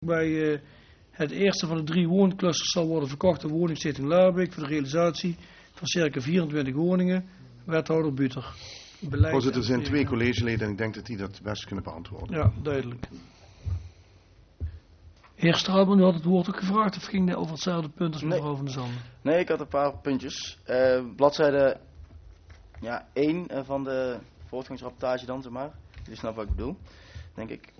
Bij het eerste van de 3 woonclusters zal worden verkocht aan woningstichting Laarbeek voor de realisatie van circa 24 woningen. Wethouder Buter. Voorzitter, er zijn 2 collegeleden en ik denk dat die dat best kunnen beantwoorden. Ja, duidelijk. Heer Straalman, u had het woord ook gevraagd of ging dit over hetzelfde punt als mevrouw Van der Zanden? Nee, ik had een paar puntjes. Bladzijde 1 van de voortgangsrapportage dan, zeg maar. Je snapt wat ik bedoel, denk ik.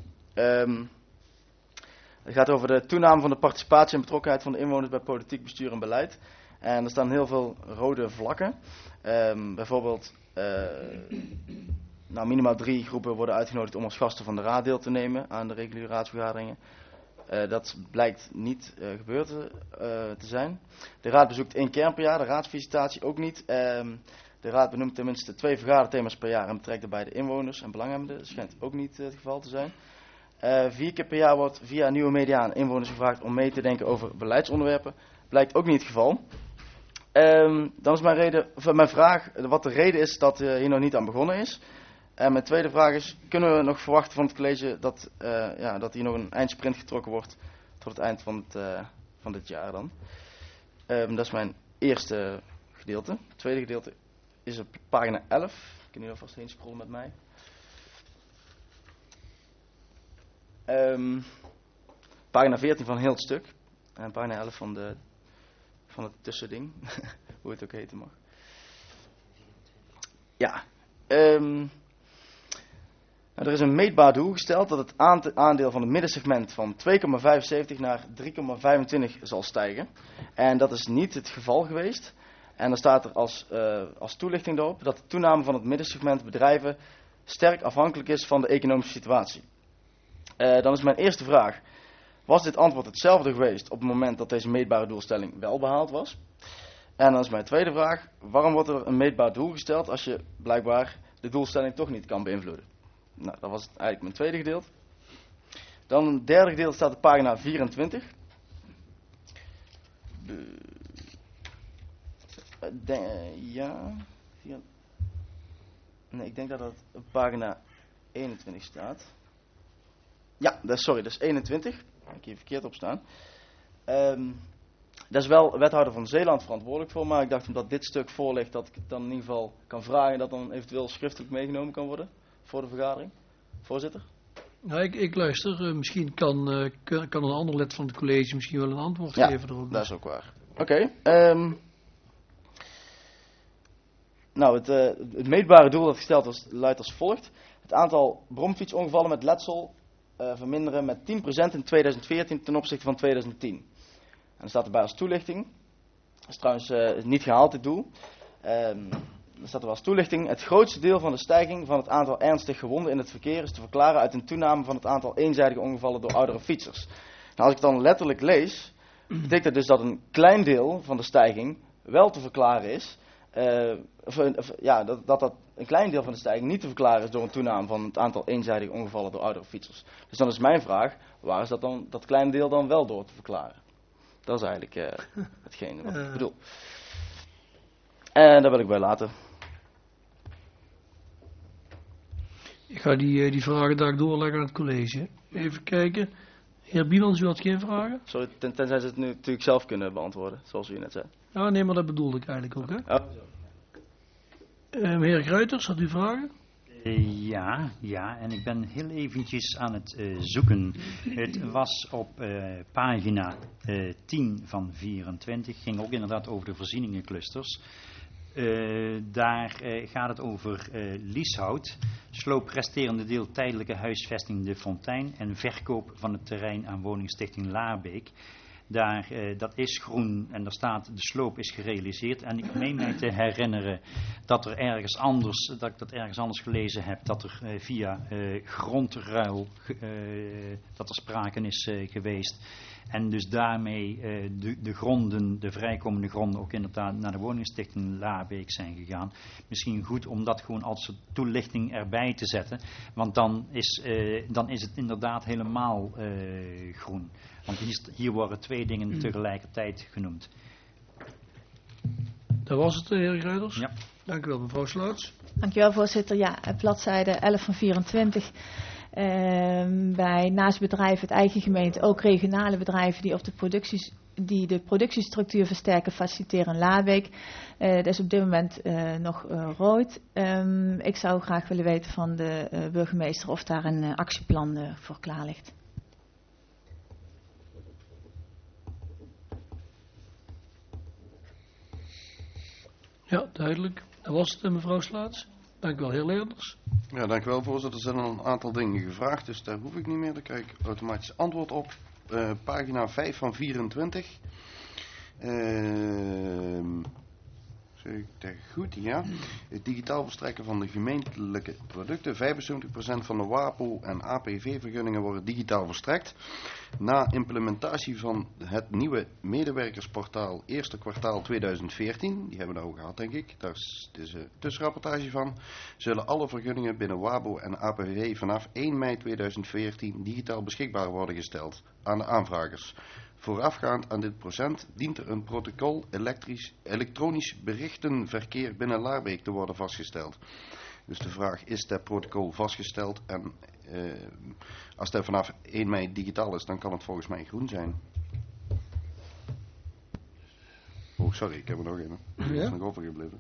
Het gaat over de toename van de participatie en betrokkenheid van de inwoners bij politiek bestuur en beleid. En er staan heel veel rode vlakken. Bijvoorbeeld, minimaal 3 groepen worden uitgenodigd om als gasten van de raad deel te nemen aan de reguliere raadsvergaderingen. Dat blijkt niet gebeurd te zijn. De raad bezoekt 1 keer per jaar, de raadsvisitatie ook niet. De raad benoemt tenminste 2 vergaderthema's per jaar en betrekt daarbij de inwoners en belanghebbenden. Dat schijnt ook niet het geval te zijn. 4 keer per jaar wordt via nieuwe media aan inwoners gevraagd om mee te denken over beleidsonderwerpen. Blijkt ook niet het geval. Dan is mijn vraag wat de reden is dat hier nog niet aan begonnen is. En mijn tweede vraag is, kunnen we nog verwachten van het college dat hier nog een eindsprint getrokken wordt tot het eind van dit jaar dan? Dat is mijn eerste gedeelte. Het tweede gedeelte is op pagina 11. Ik kan hier alvast heen scrollen met mij. Pagina 14 van heel het stuk. En pagina 11 van het tussending. Hoe het ook heten mag. Ja. Er is een meetbaar doel gesteld dat het aandeel van het middensegment van 2,75 naar 3,25 zal stijgen. En dat is niet het geval geweest. En dan staat er als toelichting erop dat de toename van het middensegment bedrijven sterk afhankelijk is van de economische situatie. Dan is mijn eerste vraag, was dit antwoord hetzelfde geweest op het moment dat deze meetbare doelstelling wel behaald was? En dan is mijn tweede vraag, waarom wordt er een meetbaar doel gesteld als je blijkbaar de doelstelling toch niet kan beïnvloeden? Nou, dat was eigenlijk mijn tweede gedeelte. Dan een derde gedeelte staat op pagina 24. Ik denk dat het op pagina 21 staat. Ja, dat is 21. Ik heb hier verkeerd op staan. Daar is wel wethouder van Zeeland verantwoordelijk voor, maar ik dacht omdat dit stuk voor ligt dat ik het dan in ieder geval kan vragen dat dan eventueel schriftelijk meegenomen kan worden voor de vergadering. Voorzitter? Nou, ik luister. Misschien kan een ander lid van het college misschien wel een antwoord geven erop. Dat is ook waar. Oké. Het meetbare doel dat gesteld was luidt als volgt. Het aantal bromfietsongevallen met letsel verminderen met 10% in 2014 ten opzichte van 2010. En dan staat erbij als toelichting. Dat is trouwens niet gehaald, dit doel. Dan staat er als toelichting. Het grootste deel van de stijging van het aantal ernstig gewonden in het verkeer is te verklaren uit een toename van het aantal eenzijdige ongevallen door oudere fietsers. Nou, als ik het dan letterlijk lees, betekent dat dus dat een klein deel van de stijging wel te verklaren is. Dat een klein deel van de stijging niet te verklaren is door een toename van het aantal eenzijdige ongevallen door oudere fietsers. Dus dan is mijn vraag, waar is dat kleine deel dan wel door te verklaren? Dat is eigenlijk hetgene wat ik bedoel. En daar wil ik bij laten. Ik ga die vragen daar doorleggen aan het college. Even kijken. Heer Bielans, u had geen vragen? Sorry, tenzij ze het nu natuurlijk zelf kunnen beantwoorden, zoals u net zei. Ja, nee, maar dat bedoelde ik eigenlijk ook, hè? Heer Gruiters, had u vragen? Ja, en ik ben heel eventjes aan het zoeken. Het was op pagina 10 van 24, ging ook inderdaad over de voorzieningenclusters. Daar gaat het over Lieshout, sloop resterende deel tijdelijke huisvesting De Fontein en verkoop van het terrein aan woningstichting Laarbeek. Dat is groen en daar staat de sloop is gerealiseerd. En ik meen mij te herinneren dat ik dat ergens anders gelezen heb, dat er via grondruil dat er sprake is geweest. En dus daarmee de vrijkomende gronden ook inderdaad naar de woningstichting Laarbeek zijn gegaan. Misschien goed om dat gewoon als toelichting erbij te zetten. Want dan is het inderdaad helemaal groen. Want hier worden 2 dingen tegelijkertijd genoemd. Dat was het, heer Gruiters? Ja. Dank u wel, mevrouw Sloots. Dank u wel, voorzitter. Ja, bladzijde 11 van 24. Bij naast bedrijven uit eigen gemeente ook regionale bedrijven die de productiestructuur versterken, faciliteren Laarbeek. Dat is op dit moment nog rood. Ik zou graag willen weten van de burgemeester of daar een actieplan voor klaar ligt. Ja, duidelijk. Dat was het, mevrouw Slaats. Dank u wel, heer Leerders. Ja, dank u wel, voorzitter. Er zijn al een aantal dingen gevraagd, dus daar hoef ik niet meer. Daar krijg ik automatisch antwoord op. Pagina 5 van 24. Zeg ik dat goed? Ja. Het digitaal verstrekken van de gemeentelijke producten. 75% van de WAPO en APV-vergunningen worden digitaal verstrekt. Na implementatie van het nieuwe medewerkersportaal eerste kwartaal 2014, die hebben we nou gehad denk ik, daar is een tussenrapportage van, zullen alle vergunningen binnen WAPO en APV vanaf 1 mei 2014 digitaal beschikbaar worden gesteld aan de aanvragers. Voorafgaand aan dit proces dient er een protocol elektronisch berichtenverkeer binnen Laarbeek te worden vastgesteld. Dus de vraag, is dat protocol vastgesteld? En als dat vanaf 1 mei digitaal is, dan kan het volgens mij groen zijn. Oh, sorry, ik heb er nog een. Er is nog overgebleven.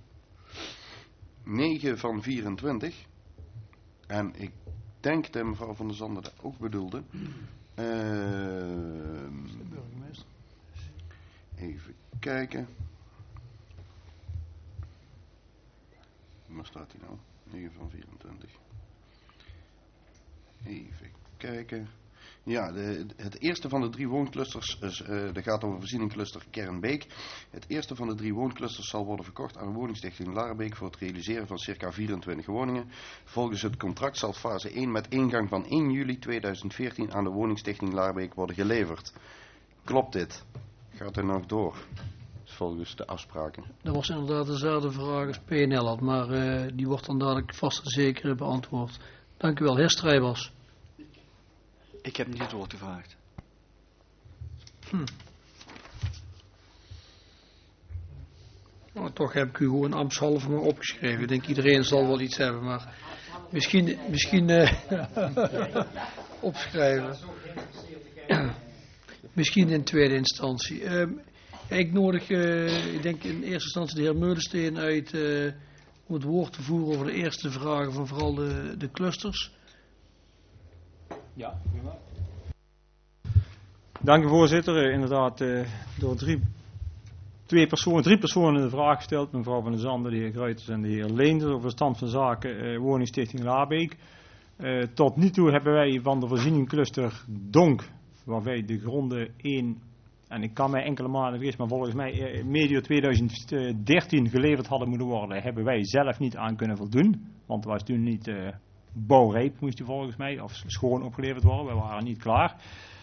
9 van 24. En ik denk dat mevrouw Van der Zanden dat ook bedoelde. Even kijken. Waar staat hij nou? 9 van 24. Even kijken. Ja, het eerste van de 3 woonclusters, dat gaat over voorzieningcluster Kernbeek. Het eerste van de 3 woonclusters zal worden verkocht aan de woningstichting Laarbeek voor het realiseren van circa 24 woningen. Volgens het contract zal fase 1 met ingang van 1 juli 2014 aan de woningstichting Laarbeek worden geleverd. Klopt dit? Gaat er nog door? Volgens de afspraken. Dat was inderdaad dezelfde vraag als PNL had, maar die wordt dan dadelijk vast en zeker beantwoord. Dank u wel, heer Strijbers. Ik heb niet het woord gevraagd. Nou, toch heb ik u gewoon ambtshalve maar opgeschreven. Ik denk iedereen zal wel iets hebben, maar misschien opschrijven. Misschien in tweede instantie. Ik nodig, ik denk in eerste instantie de heer Meulensteen uit om het woord te voeren over de eerste vragen van vooral de clusters. Ja, dank u voorzitter. Inderdaad, door drie personen de vraag gesteld. Mevrouw Van der Zanden, de heer Gruiters en de heer Leenders over de stand van zaken woningstichting Laarbeek. Tot nu toe hebben wij van de voorzieningcluster Donk, waar wij de gronden 1, en ik kan mij enkele maanden vergissen, maar volgens mij medio 2013 geleverd hadden moeten worden, hebben wij zelf niet aan kunnen voldoen. Want het was toen niet bouwrijp, moest die volgens mij, of schoon opgeleverd worden. We waren niet klaar.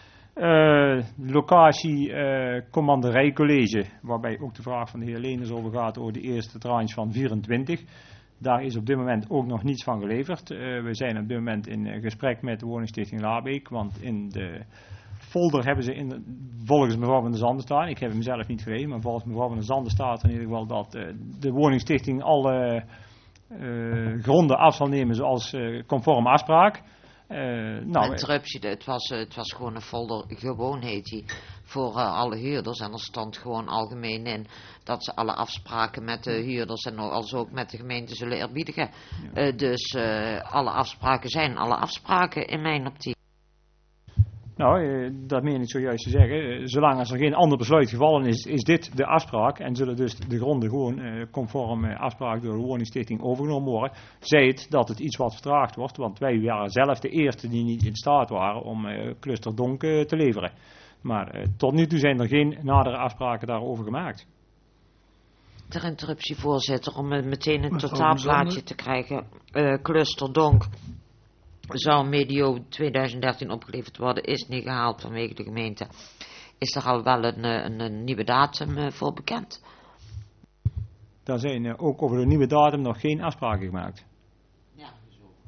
Locatie commanderijcollege, waarbij ook de vraag van de heer Leenders over gaat over de eerste tranche van 24. Daar is op dit moment ook nog niets van geleverd. We zijn op dit moment in gesprek met de woningstichting Laarbeek, want in de folder hebben ze volgens mevrouw Van der Zanden staan. Ik heb hem zelf niet gelezen, maar volgens mevrouw Van der Zanden staat in ieder geval dat de woningstichting alle gronden af zal nemen zoals conform afspraak. Interruptie, het was gewoon een folder, gewoon heet die, voor alle huurders. En er stond gewoon algemeen in dat ze alle afspraken met de huurders en als ook met de gemeente zullen eerbiedigen. Ja. Dus alle afspraken zijn alle afspraken in mijn optiek. Nou, dat meen ik zojuist te zeggen. Zolang als er geen ander besluit gevallen is, is dit de afspraak. En zullen dus de gronden gewoon conform afspraak door de woningstichting overgenomen worden. Zij het dat het iets wat vertraagd wordt. Want wij waren zelf de eerste die niet in staat waren om cluster Donk te leveren. Maar tot nu toe zijn er geen nadere afspraken daarover gemaakt. Ter interruptie, voorzitter, om meteen een totaalplaatje te krijgen. Cluster Donk zou medio 2013 opgeleverd worden, is niet gehaald vanwege de gemeente. Is er al wel een nieuwe datum voor bekend? Daar zijn ook over de nieuwe datum nog geen afspraken gemaakt. Ja,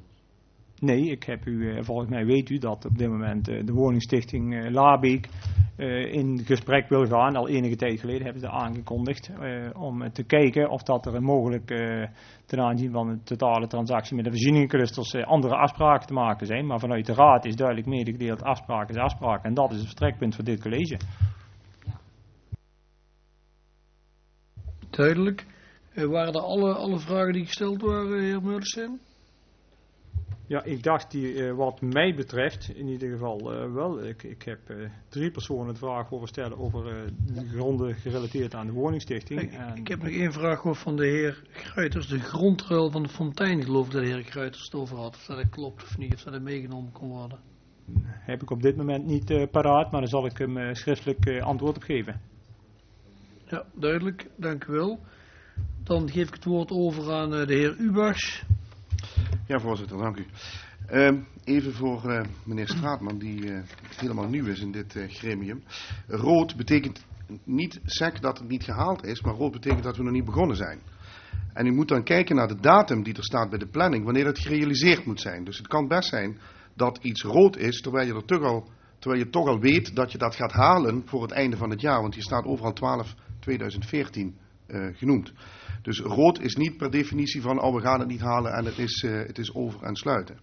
nee, ik heb volgens mij weet u dat op dit moment de woningstichting Laarbeek in gesprek wil gaan. Al enige tijd geleden hebben ze aangekondigd om te kijken of dat er mogelijk ten aanzien van de totale transactie met de voorzieningenclusters andere afspraken te maken zijn. Maar vanuit de Raad is duidelijk medegedeeld afspraak is afspraak en dat is het vertrekpunt voor dit college. Duidelijk. Waren er alle vragen die gesteld waren, heer Meulensteen? Ja, ik dacht die wat mij betreft in ieder geval wel. Ik heb 3 personen de vraag over stellen over de gronden gerelateerd aan de woningstichting. Ik heb nog 1 vraag gehoord van de heer Gruiters. De grondruil van de fontein, geloof ik dat de heer Gruiters het over had. Of dat klopt of niet, of dat meegenomen kon worden. Heb ik op dit moment niet paraat, maar dan zal ik hem schriftelijk antwoord op geven. Ja, duidelijk. Dank u wel. Dan geef ik het woord over aan de heer Ubachs. Ja, voorzitter, dank u. Even voor meneer Straatman, die helemaal nieuw is in dit gremium. Rood betekent niet sec dat het niet gehaald is, maar rood betekent dat we nog niet begonnen zijn. En u moet dan kijken naar de datum die er staat bij de planning, wanneer het gerealiseerd moet zijn. Dus het kan best zijn dat iets rood is, terwijl je toch al weet dat je dat gaat halen voor het einde van het jaar. Want hier staat overal 12/2014 genoemd. Dus rood is niet per definitie van, we gaan het niet halen en het is over en sluiten.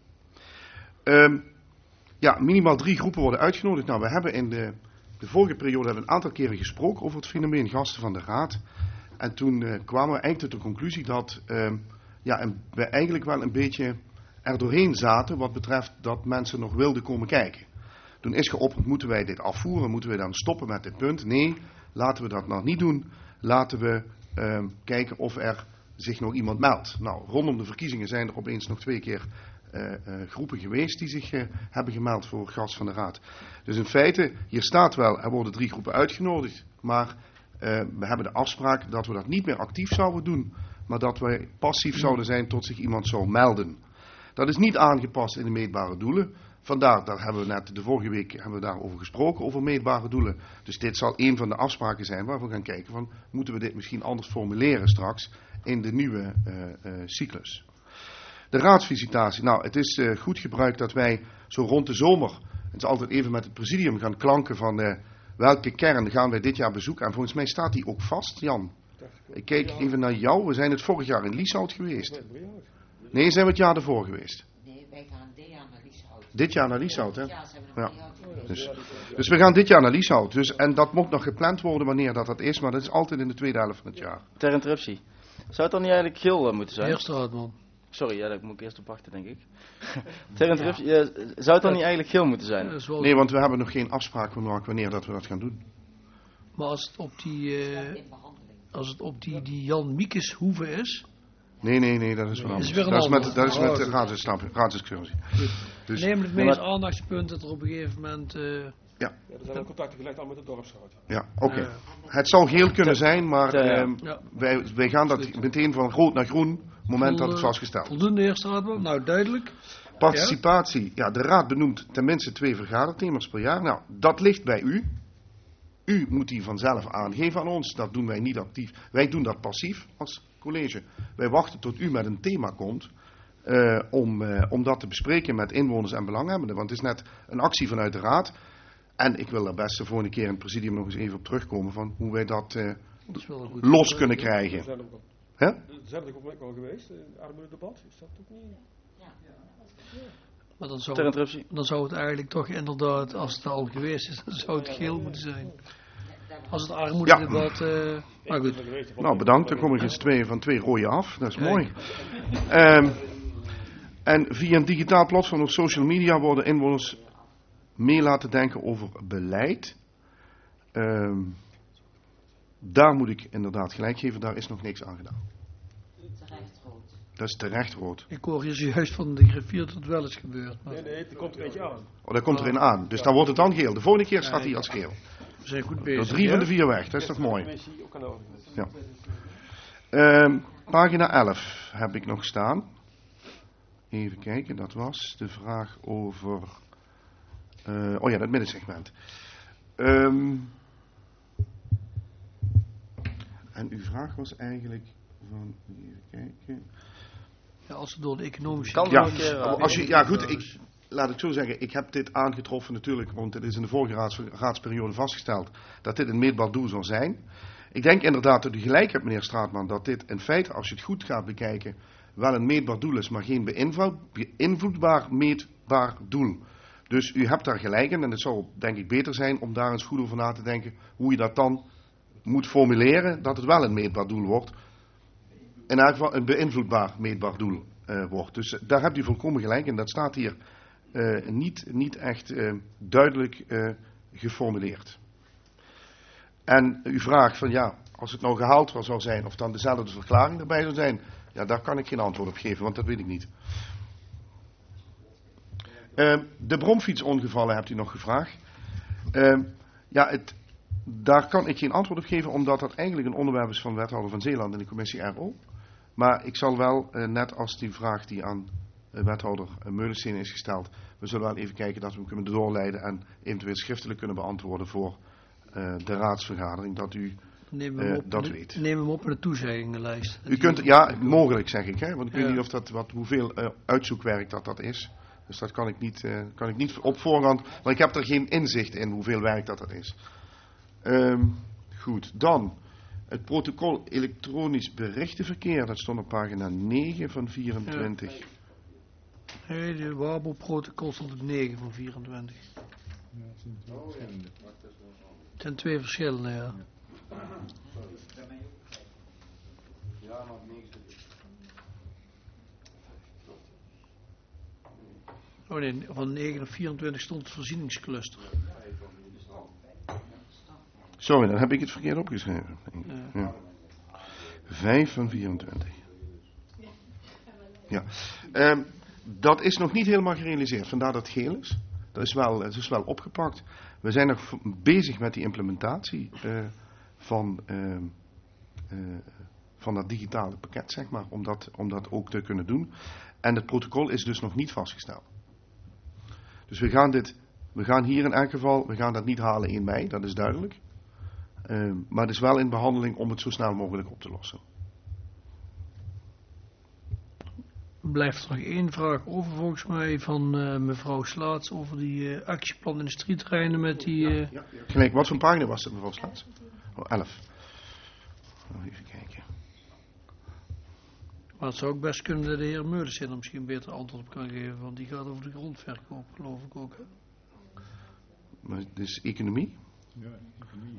Minimaal 3 groepen worden uitgenodigd. Nou, we hebben in de vorige periode een aantal keren gesproken over het fenomeen gasten van de Raad. En toen kwamen we eigenlijk tot de conclusie dat we eigenlijk wel een beetje er doorheen zaten wat betreft dat mensen nog wilden komen kijken. Toen is geopperd, moeten wij dit afvoeren? Moeten we dan stoppen met dit punt? Nee, laten we dat nog niet doen. Laten we kijken of er zich nog iemand meldt. Nou, rondom de verkiezingen zijn er opeens nog 2 keer groepen geweest die zich hebben gemeld voor gast van de Raad. Dus in feite, hier staat wel, er worden 3 groepen uitgenodigd, maar we hebben de afspraak dat we dat niet meer actief zouden doen, maar dat wij passief zouden zijn tot zich iemand zou melden. Dat is niet aangepast in de meetbare doelen. Vandaar, daar hebben we net de vorige week daarover gesproken, over meetbare doelen. Dus dit zal een van de afspraken zijn waar we gaan kijken van, moeten we dit misschien anders formuleren straks in de nieuwe cyclus. De raadsvisitatie. Nou, het is goed gebruik dat wij zo rond de zomer, het is altijd even met het presidium gaan klanken van welke kern gaan wij dit jaar bezoeken. En volgens mij staat die ook vast, Jan. Ik kijk even naar jou. We zijn het vorig jaar in Lieshout geweest. Nee, zijn we het jaar ervoor geweest. Nee, wij gaan dit jaar naar Lieshout. Dit jaar naar Lieshout, hè? Ja, zijn we nog Ja. Dus we gaan dit jaar naar Lieshout. Dus, en dat moet nog gepland worden wanneer dat is, maar dat is altijd in de tweede helft van het jaar. Ter interruptie. Zou het dan niet eigenlijk geel moeten zijn? Eerste Straatman. Sorry, ja, daar moet ik eerst op wachten, denk ik. Ter interruptie, zou het dan niet eigenlijk geel moeten zijn? Nee, want we hebben nog geen afspraak gemaakt wanneer dat we dat gaan doen. Maar als het op die Jan Miekes hoeve is... Nee, dat is wel anders. Dat is met de raadsdiscussie. Dus neem het meest aandachtspunt dat er op een gegeven moment... Ja, er zijn ook contacten gelegd al met de dorpsraad. Ja, oké. Het zou geel kunnen zijn, maar wij gaan dat meteen van rood naar groen, moment dat het vastgesteld is. Voldoende, heer Straatman. Nou, duidelijk. Participatie. Ja, de raad benoemt tenminste 2 vergaderthema's per jaar. Nou, dat ligt bij u. U moet die vanzelf aangeven aan ons. Dat doen wij niet actief. Wij doen dat passief als college. Wij wachten tot u met een thema komt om dat te bespreken met inwoners en belanghebbenden. Want het is net een actie vanuit de raad. En ik wil daar best de volgende keer in het presidium nog eens even op terugkomen van hoe wij dat los kunnen krijgen. Hè? Zijn er ook wel geweest, het armoededebat? Is dat ook niet? Maar dan zou het eigenlijk toch inderdaad, als het al geweest is, dan zou het geel moeten zijn. Als het armoededebat... maar goed. Nou, bedankt. Dan kom ik eens van 2 rode af. Dat is mooi. En via een digitaal platform op social media worden inwoners mee laten denken over beleid. Daar moet ik inderdaad gelijk geven. Daar is nog niks aan gedaan. Terecht rood. Dat is terecht rood. Ik hoor je juist van de griffier dat het wel eens gebeurt. Maar... Nee, dat komt er een beetje aan. Oh, dat komt erin aan. Dus dan wordt het dan geel. De volgende keer staat hij als geel. We zijn goed bezig. Door 3 van de 4 weg. Dat is toch mooi. Ja. Pagina 11 heb ik nog staan. Even kijken, dat was de vraag over... dat middensegment. En uw vraag was eigenlijk van... Even kijken... Ja, als het door de economische... Goed, laat ik zo zeggen, ik heb dit aangetroffen natuurlijk, want het is in de vorige raadsperiode vastgesteld dat dit een meetbaar doel zal zijn. Ik denk inderdaad dat u gelijk hebt, meneer Straatman, dat dit in feite, als je het goed gaat bekijken, wel een meetbaar doel is, maar geen beïnvloedbaar meetbaar doel. Dus u hebt daar gelijk in en het zou denk ik beter zijn om daar eens goed over na te denken hoe je dat dan moet formuleren, dat het wel een meetbaar doel wordt. In elk geval een beïnvloedbaar meetbaar doel wordt. Dus daar hebt u volkomen gelijk in. Dat staat hier niet echt duidelijk geformuleerd. En u vraagt van ja, als het nou gehaald zou zijn of dan dezelfde verklaring erbij zou zijn, ja, daar kan ik geen antwoord op geven, want dat weet ik niet. De bromfietsongevallen hebt u nog gevraagd. Daar kan ik geen antwoord op geven, omdat dat eigenlijk een onderwerp is van wethouder van Zeeland in de commissie RO. Maar ik zal wel, net als die vraag die aan wethouder Meulensteen is gesteld, we zullen wel even kijken dat we hem kunnen doorleiden en eventueel schriftelijk kunnen beantwoorden voor de raadsvergadering, dat u dat weet. Neem hem op in de toezeggingenlijst. U kunt, ja, mogelijk zeg ik, hè, want ik weet niet of dat, hoeveel uitzoekwerk dat is. Dus dat kan ik niet op voorhand, want ik heb er geen inzicht in hoeveel werk dat is. Goed, dan het protocol elektronisch berichtenverkeer, dat stond op pagina 9 van 24. Nee, de WABO-protocol stond op 9 van 24. Het zijn twee verschillende, ja. Oh nee, van 9 naar 24 stond het voorzieningscluster. Sorry, dan heb ik het verkeerd opgeschreven. Ja. 5 van 24. Ja. Dat is nog niet helemaal gerealiseerd, vandaar dat het geel is. Het is wel opgepakt. We zijn nog bezig met die implementatie van dat digitale pakket, zeg maar, om dat ook te kunnen doen. En het protocol is dus nog niet vastgesteld. Dus we gaan hier in elk geval, we gaan dat niet halen 1 mei, dat is duidelijk. Maar het is wel in behandeling om het zo snel mogelijk op te lossen. Er blijft er nog 1 vraag over volgens mij van mevrouw Slaats over die actieplan industrieterreinen met die... Gelijk, wat voor pagina was het mevrouw Slaats? 11. Even kijken. Maar het zou ook best kunnen dat de heer Meulensteen er misschien een beter antwoord op kan geven, want die gaat over de grondverkoop, geloof ik ook. Hè? Maar het is economie? Ja, economie.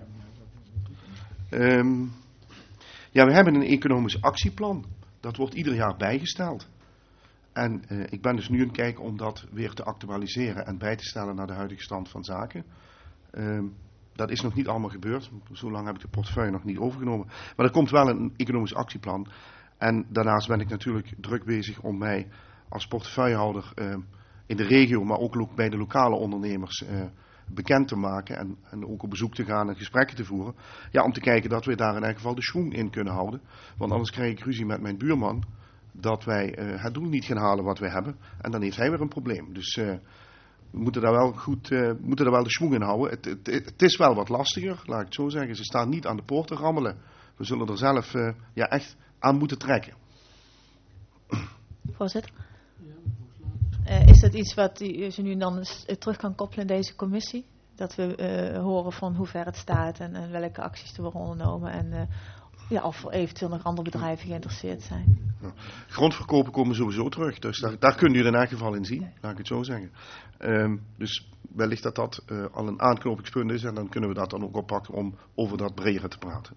Ja, we hebben een economisch actieplan. Dat wordt ieder jaar bijgesteld. En ik ben dus nu aan het kijken om dat weer te actualiseren en bij te stellen naar de huidige stand van zaken. Dat is nog niet allemaal gebeurd. Zo lang heb ik de portefeuille nog niet overgenomen. Maar er komt wel een economisch actieplan. En daarnaast ben ik natuurlijk druk bezig om mij als portefeuillehouder in de regio, maar ook bij de lokale ondernemers bekend te maken en ook op bezoek te gaan en gesprekken te voeren. Ja, om te kijken dat we daar in elk geval de schoen in kunnen houden. Want anders krijg ik ruzie met mijn buurman dat wij het doel niet gaan halen wat wij hebben. En dan heeft hij weer een probleem. Dus we moeten daar wel moeten daar wel de schoen in houden. Het is wel wat lastiger, laat ik het zo zeggen. Ze staan niet aan de poort te rammelen. We zullen er zelf echt aan moeten trekken. Voorzitter. Is dat iets wat u nu dan terug kan koppelen in deze commissie? Dat we horen van hoe ver het staat en welke acties er worden ondernomen en of er eventueel nog andere bedrijven geïnteresseerd zijn. Ja. Grondverkopen komen sowieso terug, dus daar kunnen jullie in elk geval in zien, laat ik het zo zeggen. Dus wellicht dat al een aanknopingspunt is en dan kunnen we dat dan ook oppakken om over dat breder te praten.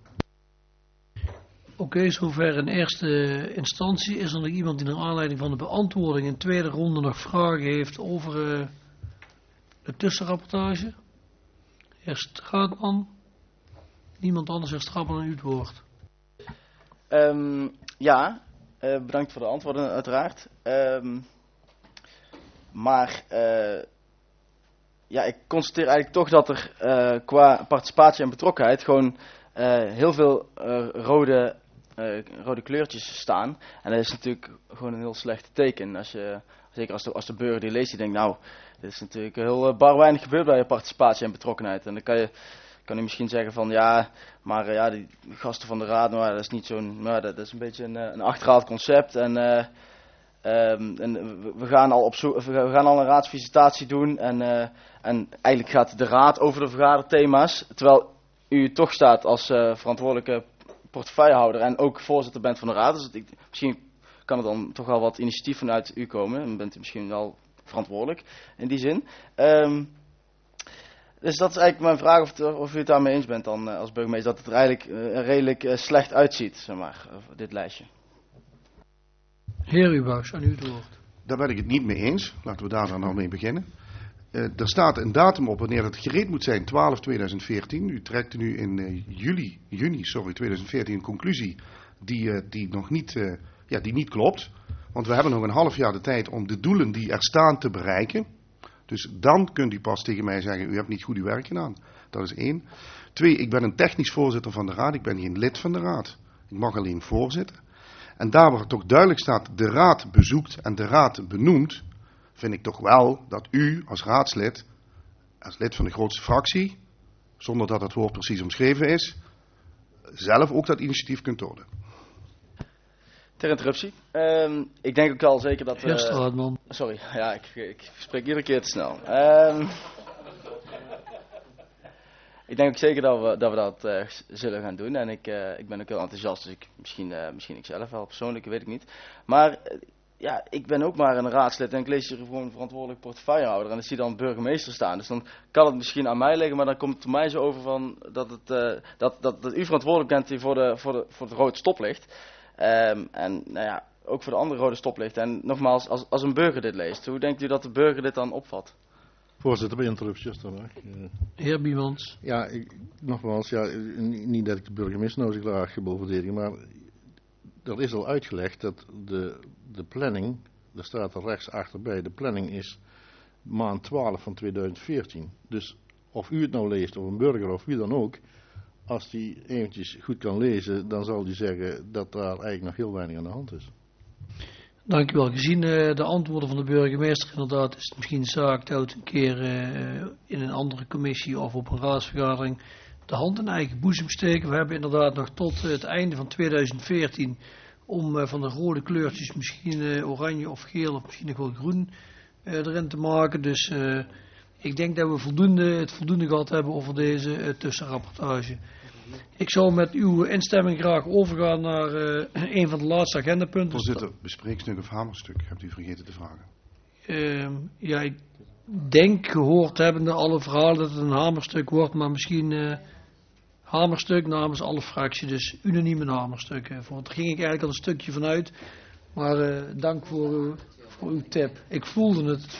Oké, zover in eerste instantie. Is er nog iemand die naar aanleiding van de beantwoording in tweede ronde nog vragen heeft over de tussenrapportage? Heer Straatman. Niemand anders, heer Straatman, aan u het woord. Bedankt voor de antwoorden uiteraard. Ik constateer eigenlijk toch dat er qua participatie en betrokkenheid gewoon heel veel rode kleurtjes staan. En dat is natuurlijk gewoon een heel slecht teken. Zeker als de burger die leest, die denkt, nou, dit is natuurlijk heel bar weinig gebeurd bij je participatie en betrokkenheid. En dan kan u misschien zeggen van, die gasten van de raad, dat is niet zo'n, dat is een beetje een achterhaald concept. En En we gaan al een raadsvisitatie doen en eigenlijk gaat de raad over de vergaderthema's, terwijl u toch staat als verantwoordelijke portefeuillehouder en ook voorzitter bent van de raad. Dus misschien kan er dan toch wel wat initiatief vanuit u komen en bent u misschien wel verantwoordelijk in die zin. Dus dat is eigenlijk mijn vraag of u het daarmee eens bent dan als burgemeester, dat het er eigenlijk redelijk slecht uitziet, zeg maar, dit lijstje. Heer Ubaus, aan u het woord. Daar ben ik het niet mee eens. Laten we daar dan nou mee beginnen. Er staat een datum op wanneer het gereed moet zijn, 12/2014. U trekt nu in juni 2014 een conclusie die nog niet, die niet klopt. Want we hebben nog een half jaar de tijd om de doelen die er staan te bereiken. Dus dan kunt u pas tegen mij zeggen, u hebt niet goed uw werk gedaan. Dat is 1. 2, ik ben een technisch voorzitter van de raad. Ik ben geen lid van de raad. Ik mag alleen voorzitten. En daar waar het toch duidelijk staat, de raad bezoekt en de raad benoemt, vind ik toch wel dat u als raadslid, als lid van de grootste fractie, zonder dat het woord precies omschreven is, zelf ook dat initiatief kunt tonen. Ter interruptie. Ik denk ook al zeker dat... Heer Straatman. Sorry, ja, ik spreek iedere keer te snel. Ik denk ook zeker dat we dat zullen gaan doen. En ik ben ook heel enthousiast, dus misschien ik zelf wel persoonlijk, weet ik niet. Maar ik ben ook maar een raadslid en ik lees hier gewoon verantwoordelijk portefeuillehouder. En ik zie dan burgemeester staan. Dus dan kan het misschien aan mij liggen, maar dan komt het mij zo over van dat u verantwoordelijk bent voor het rode stoplicht. En ook voor de andere rode stoplichten. En nogmaals, als een burger dit leest, hoe denkt u dat de burger dit dan opvat? Voorzitter, bij interrupties dan. Heer Biemans. Ja, nogmaals, niet dat ik de burgemeester nou zo graag wil verdedigen, maar er is al uitgelegd dat de planning, er staat er rechts achterbij, de planning is maand 12 van 2014. Dus of u het nou leest, of een burger of wie dan ook, als die eventjes goed kan lezen, dan zal die zeggen dat daar eigenlijk nog heel weinig aan de hand is. Dank u wel. Gezien de antwoorden van de burgemeester inderdaad is het misschien zaak dat een keer in een andere commissie of op een raadsvergadering de hand in eigen boezem steken. We hebben inderdaad nog tot het einde van 2014 om van de rode kleurtjes misschien oranje of geel of misschien nog wel groen erin te maken. Dus ik denk dat we het voldoende gehad hebben over deze tussenrapportage. Ik zou met uw instemming graag overgaan naar een van de laatste agendapunten. Voorzitter, bespreekstuk of hamerstuk, hebt u vergeten te vragen? Ik denk gehoord hebbende alle verhalen dat het een hamerstuk wordt, maar misschien hamerstuk namens alle fracties, dus unaniem een hamerstuk. Daar ging ik eigenlijk al een stukje vanuit, maar dank voor uw tip. Ik voelde het.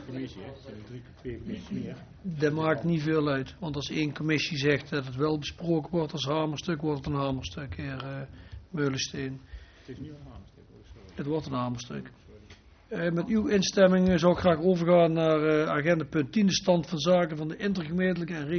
Dat maakt niet veel uit, want als één commissie zegt dat het wel besproken wordt als hamerstuk, wordt het een hamerstuk, heer Meulensteen. Het is niet een hamerstuk. Het wordt een hamerstuk. Met uw instemming zou ik graag overgaan naar agenda punt 10, de stand van zaken van de intergemeentelijke en